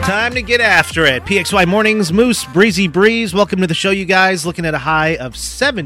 Time to get after it. PXY Mornings, Moose, Breezy Breeze. Welcome to the show, you guys. Looking at a high of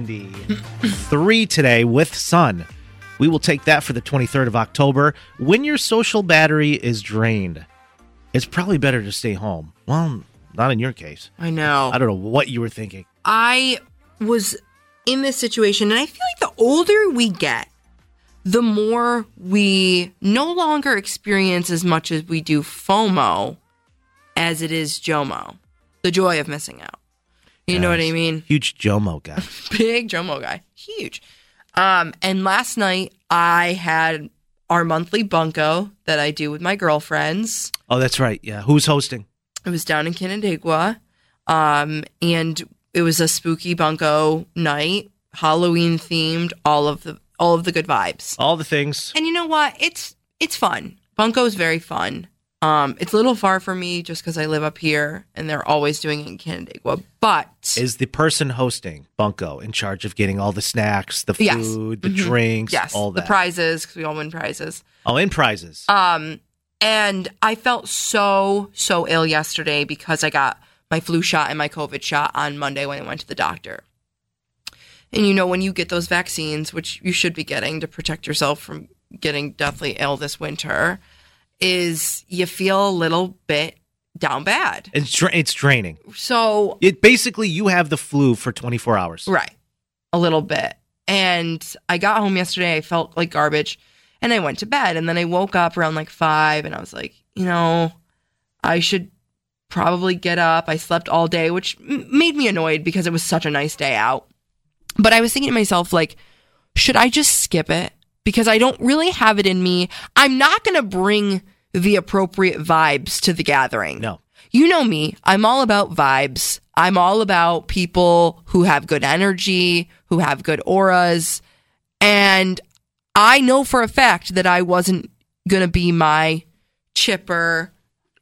73 today with sun. We will take that for the 23rd of October. When your social battery is drained, it's probably better to stay home. Well, not in your case. I know. I don't know what you were thinking. I was in this situation, and I feel like the older we get, the more we no longer experience as much as we do FOMO as it is JOMO, the joy of missing out. You know what I mean? Huge JOMO guy. Big JOMO guy. Huge. And last night I had our monthly bunko that I do with my girlfriends. Oh, that's right. Yeah. Who's hosting? It was down in Canandaigua. And it was a spooky bunko night, Halloween themed, all of the good vibes. All the things. And you know what? It's fun. Bunko is very fun. It's a little far for me just because I live up here and they're always doing it in Canandaigua. But is the person hosting Bunko in charge of getting all the snacks, the food, the drinks, all that? The prizes, because we all win prizes. Oh, and prizes. And I felt so ill yesterday because I got my flu shot and my COVID shot on Monday when I went to the doctor. And you know, when you get those vaccines, which you should be getting to protect yourself from getting deathly ill this winter, is you feel a little bit down bad. It's draining. So basically you have the flu for 24 hours. Right. A little bit. And I got home yesterday. I felt like garbage and I went to bed. And then I woke up around like 5 and I was like, I should probably get up. I slept all day, which made me annoyed because it was such a nice day out. But I was thinking to myself, like, should I just skip it? Because I don't really have it in me. I'm not going to bring the appropriate vibes to the gathering. No. You know me. I'm all about vibes. I'm all about people who have good energy, who have good auras. And I know for a fact that I wasn't going to be my chipper,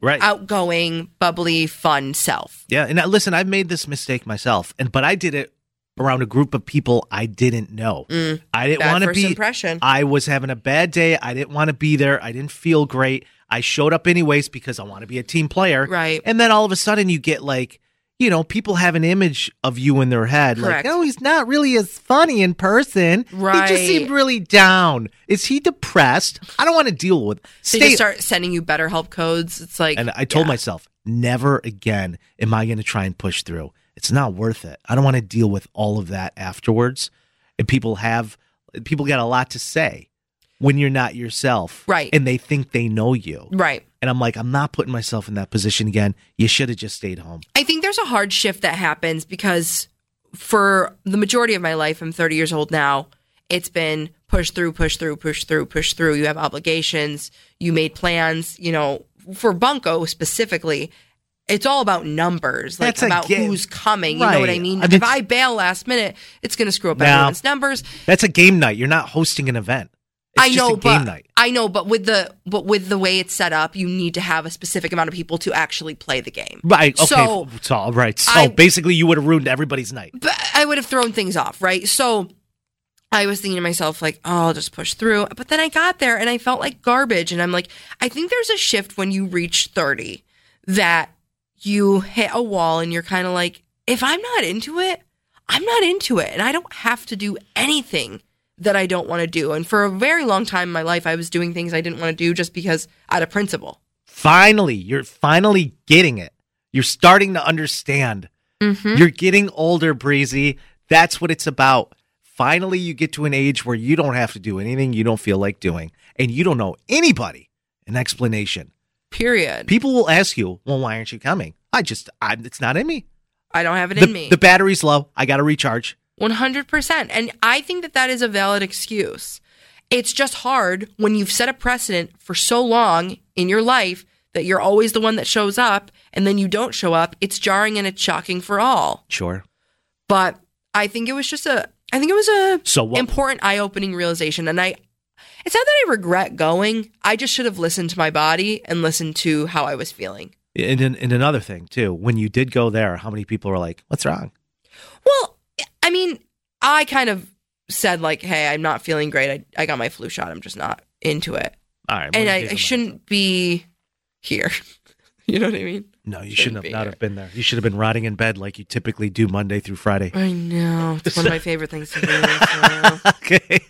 outgoing, bubbly, fun self. Yeah. And listen, I've made this mistake myself, but I did it around a group of people I didn't know. I didn't want to be. Impression. I was having a bad day. I didn't want to be there. I didn't feel great. I showed up anyways because I want to be a team player. Right. And then all of a sudden you get like, people have an image of you in their head. Correct. Like, oh, he's not really as funny in person. Right. He just seemed really down. Is he depressed? I don't want to deal with. They just start sending you BetterHelp codes. It's like, and I told myself, never again am I going to try and push through. It's not worth it. I don't want to deal with all of that afterwards. And people got a lot to say when you're not yourself. Right. And they think they know you. Right. And I'm like, I'm not putting myself in that position again. You should have just stayed home. I think there's a hard shift that happens because for the majority of my life, I'm 30 years old now. It's been push through, push through, push through, push through. You have obligations. You made plans, for Bunko specifically. It's all about numbers, like about who's coming. You know what I mean? If I bail last minute, it's going to screw up everyone's numbers. That's a game night. You're not hosting an event. It's just a game night. I know, but with the way it's set up, you need to have a specific amount of people to actually play the game. Right. Okay. So all right. So basically, you would have ruined everybody's night. But I would have thrown things off, right? So I was thinking to myself, like, oh, I'll just push through. But then I got there and I felt like garbage. And I'm like, I think there's a shift when you reach 30 that you hit a wall and you're kind of like, if I'm not into it, I'm not into it. And I don't have to do anything that I don't want to do. And for a very long time in my life, I was doing things I didn't want to do just because out of principle. Finally, you're finally getting it. You're starting to understand. Mm-hmm. You're getting older, Breezy. That's what it's about. Finally, you get to an age where you don't have to do anything you don't feel like doing. And you don't know anybody an explanation. Period. People will ask you, well, why aren't you coming? It's not in me. I don't have it in me. The battery's low. I got to recharge. 100%. And I think that is a valid excuse. It's just hard when you've set a precedent for so long in your life that you're always the one that shows up and then you don't show up. It's jarring and it's shocking for all. Sure. But I think it was just a important eye-opening realization. And it's not that I regret going. I just should have listened to my body and listened to how I was feeling. And another thing, too, when you did go there, how many people were like, what's wrong? Well, I mean, I kind of said, like, hey, I'm not feeling great. I got my flu shot. I'm just not into it. All right. And I shouldn't be here. You know what I mean? No, you shouldn't have not have been there. You should have been rotting in bed like you typically do Monday through Friday. I know. It's one of my favorite things to do. So. Okay.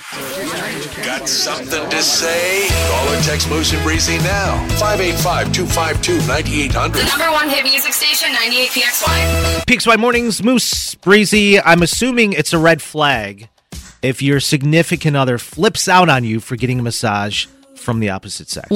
Got something to say? Call or text Moose and Breezy now. 585-252-9800. The number one hit music station, 98 PXY. PXY Mornings, Moose, Breezy. I'm assuming it's a red flag if your significant other flips out on you for getting a massage from the opposite sex.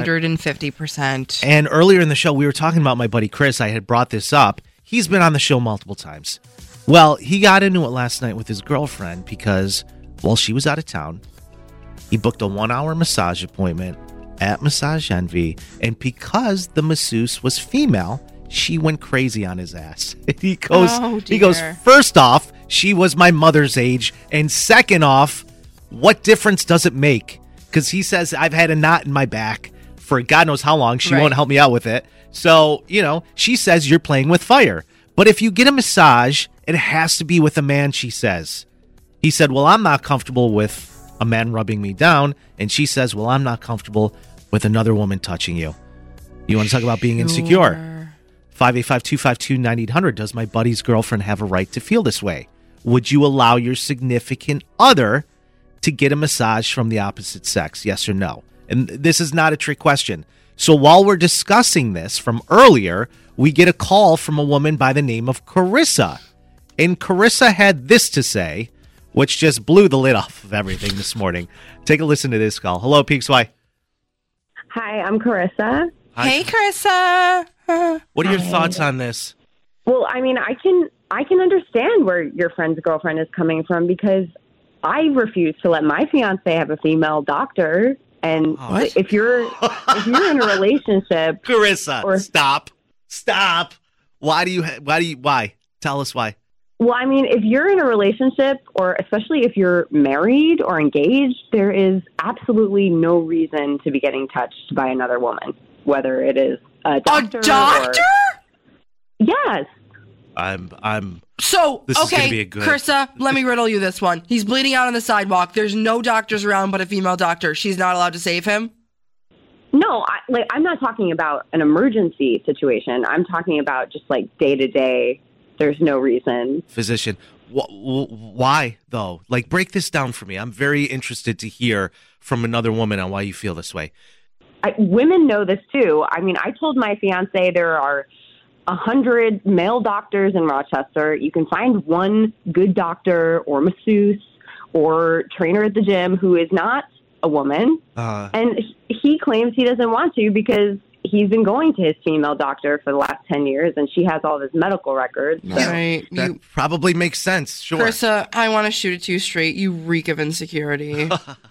150%. And earlier in the show, we were talking about my buddy Chris. I had brought this up. He's been on the show multiple times. Well, he got into it last night with his girlfriend because while she was out of town, he booked a 1-hour massage appointment at Massage Envy. And because the masseuse was female, she went crazy on his ass. He goes, first off, she was my mother's age. And second off, what difference does it make? Because he says, I've had a knot in my back for God knows how long. She won't help me out with it. So, she says you're playing with fire. But if you get a massage, it has to be with a man, she says. He said, well, I'm not comfortable with a man rubbing me down. And she says, well, I'm not comfortable with another woman touching you. You want to talk about being insecure? 585-252-9800. Does my buddy's girlfriend have a right to feel this way? Would you allow your significant other to get a massage from the opposite sex? Yes or no? And this is not a trick question. So while we're discussing this from earlier, we get a call from a woman by the name of Carissa. And Carissa had this to say, which just blew the lid off of everything this morning. Take a listen to this call. Hello, PXY. Hi, I'm Carissa. Hi. Hey, Carissa. What are your thoughts on this? Well, I mean, I can understand where your friend's girlfriend is coming from because I refuse to let my fiance have a female doctor. And if you're in a relationship, Carissa, stop. Why? Tell us why. Well, I mean, if you're in a relationship, or especially if you're married or engaged, there is absolutely no reason to be getting touched by another woman, whether it is a doctor. A doctor? Yes. So, this is okay, gonna be a good... Carissa, let me riddle you this one. He's bleeding out on the sidewalk. There's no doctors around but a female doctor. She's not allowed to save him? No, I'm not talking about an emergency situation. I'm talking about just like day to day. There's no reason. Physician, why though? Like, break this down for me. I'm very interested to hear from another woman on why you feel this way. Women know this too. I mean, I told my fiance there are 100 male doctors in Rochester. You can find one good doctor or masseuse or trainer at the gym who is not a woman. And he claims he doesn't want to because he's been going to his female doctor for the last 10 years and she has all of his medical records. So. Right. That probably makes sense. Sure. Carissa, I want to shoot it to you straight. You reek of insecurity.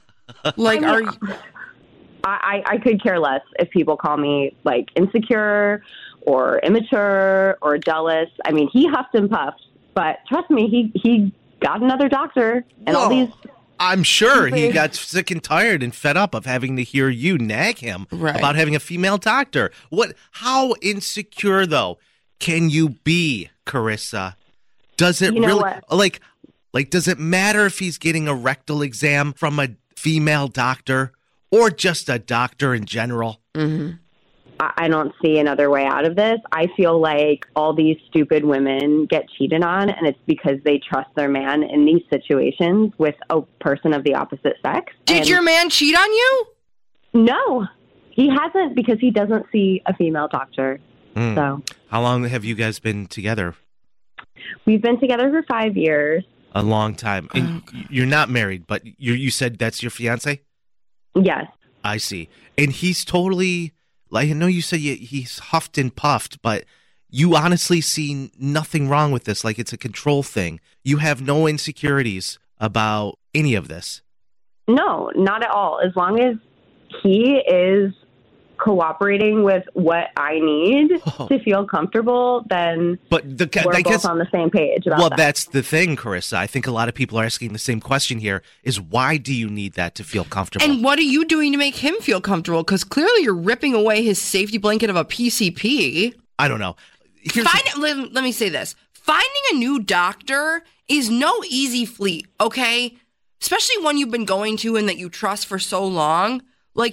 I could care less if people call me like insecure or immature or jealous. I mean, he huffed and puffed, but trust me, he got another doctor and all these. I'm sure he got sick and tired and fed up of having to hear you nag him about having a female doctor. How insecure though can you be, Carissa? Does it like does it matter if he's getting a rectal exam from a female doctor or just a doctor in general? Mm-hmm. I don't see another way out of this. I feel like all these stupid women get cheated on, and it's because they trust their man in these situations with a person of the opposite sex. Did your man cheat on you? No, he hasn't because he doesn't see a female doctor. So, how long have you guys been together? We've been together for 5 years. A long time. And you're not married, but you said that's your fiance? Yes. I see. And he's totally... Like, I know you said he's huffed and puffed, but you honestly see nothing wrong with this. Like, it's a control thing. You have no insecurities about any of this. No, not at all. As long as he is cooperating with what I need to feel comfortable, then we're both on the same page about that. That's the thing, Carissa. I think a lot of people are asking the same question here, is why do you need that to feel comfortable? And what are you doing to make him feel comfortable? Because clearly you're ripping away his safety blanket of a PCP. I don't know. Let me say this. Finding a new doctor is no easy feat, okay? Especially one you've been going to and that you trust for so long. Like,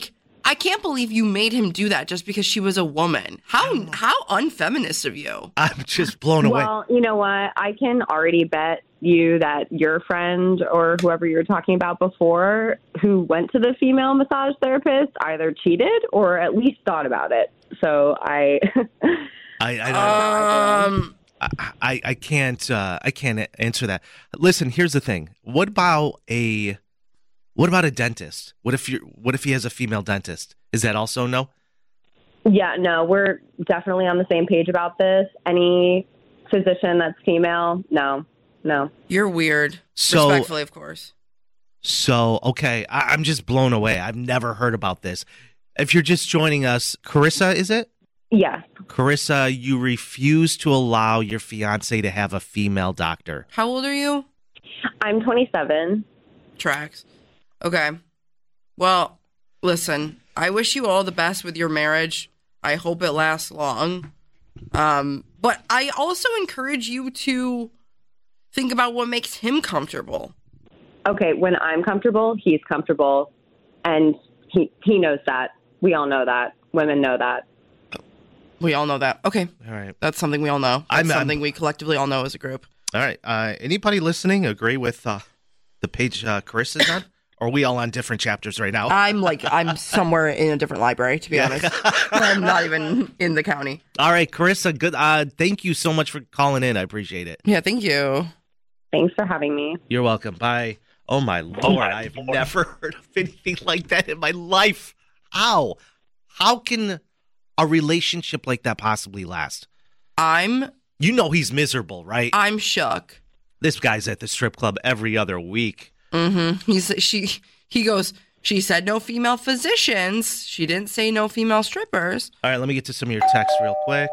I can't believe you made him do that just because she was a woman. How unfeminist of you. I'm just blown away. Well, you know what? I can already bet you that your friend or whoever you were talking about before who went to the female massage therapist either cheated or at least thought about it. So I can't answer that. Listen, here's the thing. What about a dentist? What if he has a female dentist? Is that also no? Yeah, no, we're definitely on the same page about this. Any physician that's female, no. You're weird. So, respectfully, of course. So, okay, I'm just blown away. I've never heard about this. If you're just joining us, Carissa, is it? Yes. Carissa, you refuse to allow your fiance to have a female doctor. How old are you? I'm 27. Tracks. Okay. Well, listen, I wish you all the best with your marriage. I hope it lasts long. But I also encourage you to think about what makes him comfortable. Okay, when I'm comfortable, he's comfortable. And he knows that. We all know that. Women know that. We all know that. Okay. All right. That's something we all know. That's something we collectively all know as a group. All right. Anybody listening agree with the page Carissa's on? Or are we all on different chapters right now? I'm somewhere in a different library, to be honest. I'm not even in the county. All right, Carissa, good. Thank you so much for calling in. I appreciate it. Yeah, thank you. Thanks for having me. You're welcome. Bye. Oh, my Lord. I've never heard of anything like that in my life. How? How can a relationship like that possibly last? You know he's miserable, right? I'm shook. This guy's at the strip club every other week. Mm-hmm. He goes, she said no female physicians. She didn't say no female strippers. All right, let me get to some of your texts real quick.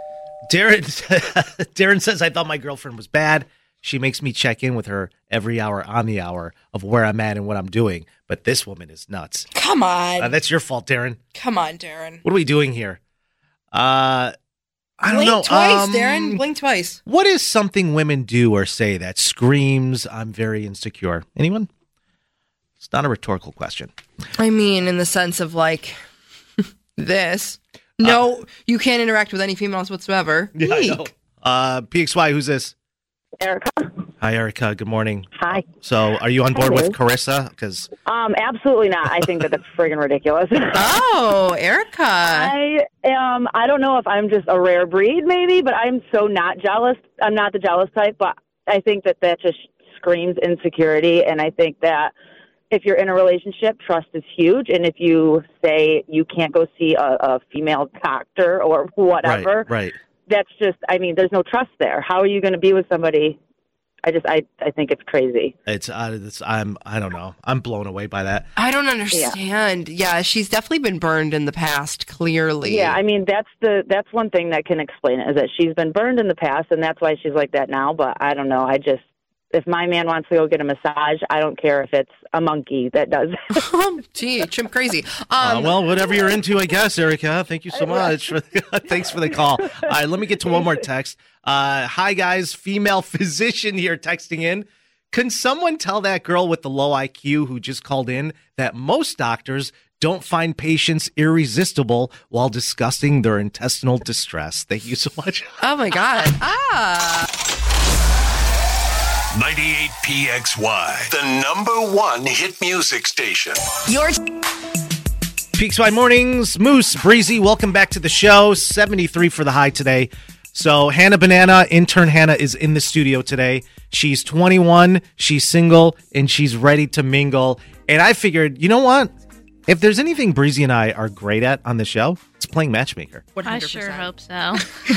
Darren says, I thought my girlfriend was bad. She makes me check in with her every hour on the hour of where I'm at and what I'm doing. But this woman is nuts. Come on. That's your fault, Darren. Come on, Darren. What are we doing here? I don't know. Blink twice, Darren. Blink twice. What is something women do or say that screams, I'm very insecure? Anyone? It's not a rhetorical question. I mean, in the sense of like this. No, you can't interact with any females whatsoever. Yeah, I know. PXY, who's this? Erica. Hi, Erica. Good morning. Hi. So, are you on board with Carissa? Because absolutely not. I think that's friggin' ridiculous. Oh, Erica. I don't know if I'm just a rare breed, maybe, but I'm so not jealous. I'm not the jealous type, but I think that just screams insecurity. And I think that if you're in a relationship, trust is huge. And if you say you can't go see a female doctor or whatever, right. That's just, I mean, there's no trust there. How are you going to be with somebody? I think it's crazy. I don't know. I'm blown away by that. I don't understand. Yeah, she's definitely been burned in the past, clearly. Yeah, I mean, that's one thing that can explain it, is that she's been burned in the past, and that's why she's like that now. But I don't know. If my man wants to go get a massage, I don't care if it's a monkey that does. Gee, chimp crazy. Well, whatever you're into, I guess, Erica. Thank you so much. Thanks for the call. All right, let me get to one more text. Hi, guys. Female physician here texting in. Can someone tell that girl with the low IQ who just called in that most doctors don't find patients irresistible while discussing their intestinal distress? Thank you so much. Oh, my God. 98 PXY, the #1 hit music station. PXY Mornings, Moose, Breezy, welcome back to the show. 73 for the high today. So Hannah Banana, intern Hannah, is in the studio today. She's 21, she's single, and she's ready to mingle. And I figured, you know what? If there's anything Breezy and I are great at on the show, it's playing matchmaker. 100%. I sure hope so.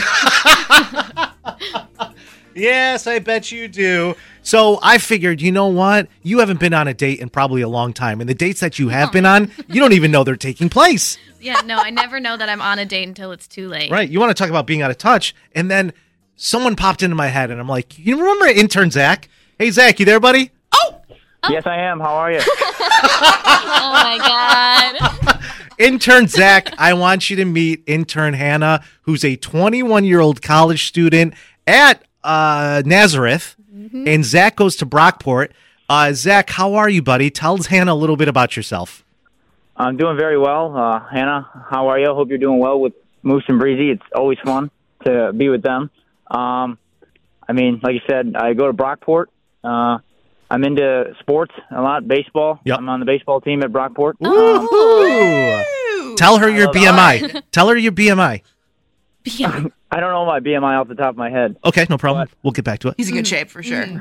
Yes, I bet you do. So I figured, you know what? You haven't been on a date in probably a long time. And the dates that you have been on, you don't even know they're taking place. Yeah, no, I never know that I'm on a date until it's too late. Right. You want to talk about being out of touch. And then someone popped into my head and I'm like, you remember intern Zach? Hey, Zach, you there, buddy? Oh! Yes, I am. How are you? Oh, my God. Intern Zach, I want you to meet intern Hannah, who's a 21-year-old college student at Nazareth, and Zach goes to Brockport. Zach, how are you, buddy? Tell Hannah a little bit about yourself. I'm doing very well. Hannah, how are you? Hope you're doing well with Moose and Breezy. It's always fun to be with them. I mean, like you said, I go to Brockport. I'm into sports a lot, baseball. Yep. I'm on the baseball team at Brockport. Ooh. Tell her your BMI. Tell her your BMI. I don't know my BMI off the top of my head. Okay, no problem. We'll get back to it. He's in good shape for sure.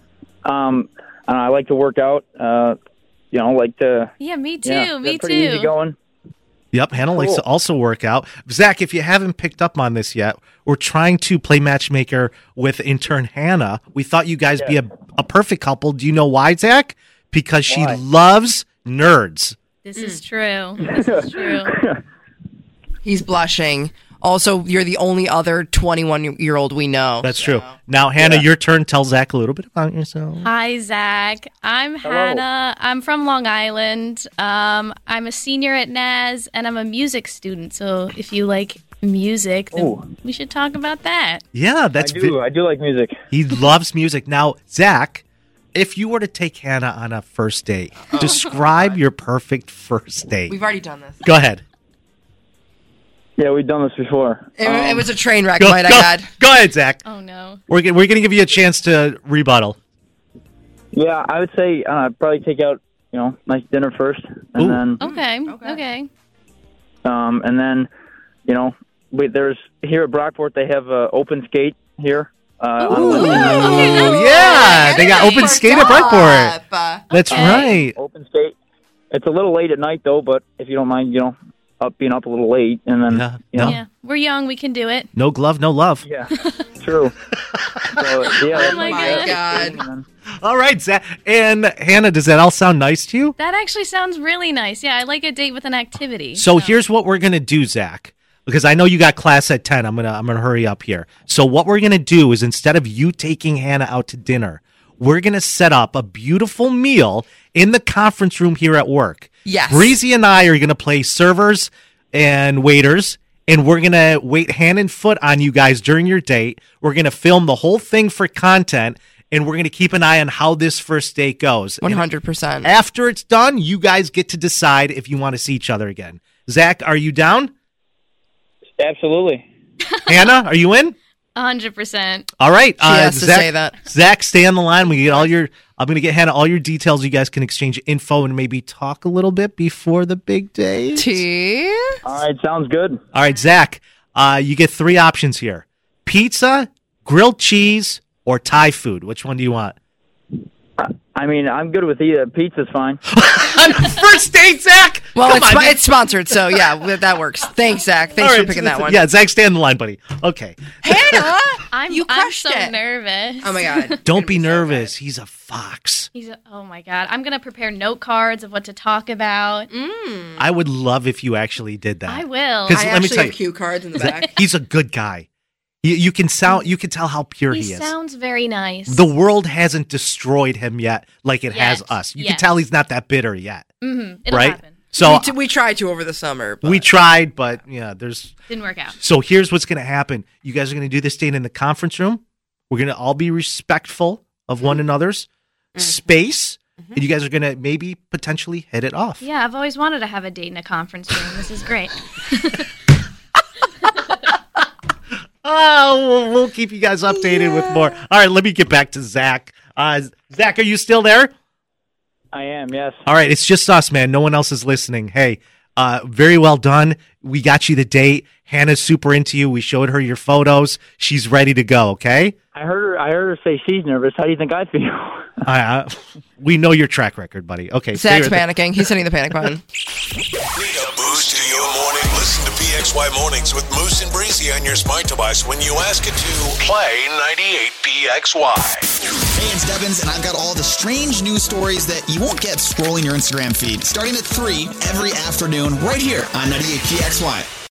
I like to work out. Like to. Yeah, me too. Yeah, me pretty too. easy going. Yep, Hannah likes to also work out. Zach, if you haven't picked up on this yet, we're trying to play matchmaker with intern Hannah. We thought you guys be a perfect couple. Do you know why, Zach? Because she loves nerds. This is true. This is true. He's blushing. Also, you're the only other 21-year-old we know. That's true. Now, Hannah, your turn. Tell Zach a little bit about yourself. Hi, Zach. I'm Hannah. I'm from Long Island. I'm a senior at NAS, and I'm a music student. So if you like music, then we should talk about that. Yeah, that's I do like music. He loves music. Now, Zach, if you were to take Hannah on a first date, describe your perfect first date. We've already done this. Go ahead. Yeah, we've done this before. It was a train wreck, might I add. Go ahead, Zach. Oh, no. We're going to give you a chance to rebuttal. Yeah, I would say probably take out, nice dinner first, and then Okay. and then, there's here at Brockport they have open skate here. Yeah, they got open skate at Brockport. That's right. Open skate. It's a little late at night though, but if you don't mind, being up a little late, and then Yeah, we're young. We can do it. No glove, no love. Yeah, true. Oh my God. All right, Zach and Hannah, does that all sound nice to you? That actually sounds really nice. Yeah, I like a date with an activity. So here's what we're gonna do, Zach, because I know you got class at 10. I'm gonna hurry up here. So what we're gonna do is instead of you taking Hannah out to dinner, we're gonna set up a beautiful meal in the conference room here at work. Yes. Breezy and I are going to play servers and waiters, and we're going to wait hand and foot on you guys during your date. We're going to film the whole thing for content, and we're going to keep an eye on how this first date goes. 100%. After it's done, you guys get to decide if you want to see each other again. Zach, are you down? Absolutely. Hannah, are you in? 100%. All right. She has to Zach, say that. Zach, stay on the line. We get I'm going to get Hannah all your details. You guys can exchange info and maybe talk a little bit before the big day. All right, sounds good. All right, Zach, you get 3 options here. Pizza, grilled cheese, or Thai food. Which one do you want? I mean, I'm good with either. Pizza's fine. On the first date, Zach? Well, it's sponsored, so yeah, that works. Thanks, Zach. Thanks for picking that one. Yeah, Zach, stay on the line, buddy. Okay. Hannah! I'm crushed so it. nervous. Oh, my God. Don't be nervous. He's a fox. Oh, my God. I'm going to prepare note cards of what to talk about. I would love if you actually did that. I will. I actually have cue cards in the back. He's a good guy. You can tell how pure he is. He sounds very nice. The world hasn't destroyed him yet like it has us. You can tell he's not that bitter yet. Mm-hmm. It'll right? happen. So we tried to over the summer. We tried, but there's... Didn't work out. So here's what's going to happen. You guys are going to do this date in the conference room. We're going to all be respectful of one another's space. And you guys are going to maybe potentially hit it off. Yeah, I've always wanted to have a date in a conference room. This is great. We'll keep you guys updated with more. All right, let me get back to Zach. Zach, are you still there? I am, yes. All right, it's just us, man. No one else is listening. Hey, very well done. We got you the date. Hannah's super into you. We showed her your photos. She's ready to go, okay? I heard her say she's nervous. How do you think I feel? We know your track record, buddy. Okay. Zach's panicking. He's hitting the panic button. Need a boost to your morning? Listen to PXY Mornings with Moose and Breezy on your smart device when you ask it to play 98 PXY. Hey, it's Devins, and I've got all the strange news stories that you won't get scrolling your Instagram feed. Starting at 3 every afternoon right here on 98 PXY.